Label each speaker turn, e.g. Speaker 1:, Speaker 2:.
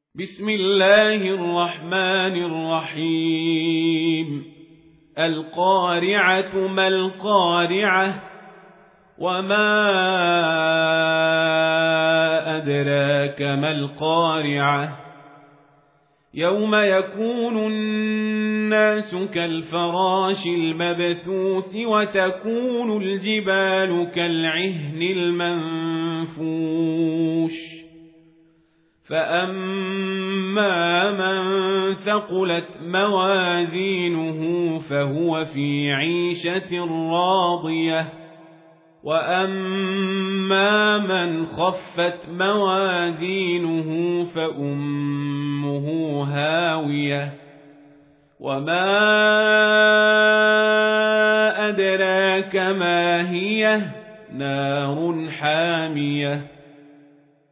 Speaker 1: بسم الله الرحمن الرحيم القارعة ما القارعة وما أدراك ما القارعة يوم يكون الناس كالفراش المبثوث وتكون الجبال كالعهن المنفوش فأما من ثقلت موازينه فهو في عيشة راضية وأما من خفت موازينه فأمه هاوية وما أدراك ما هي نار حامية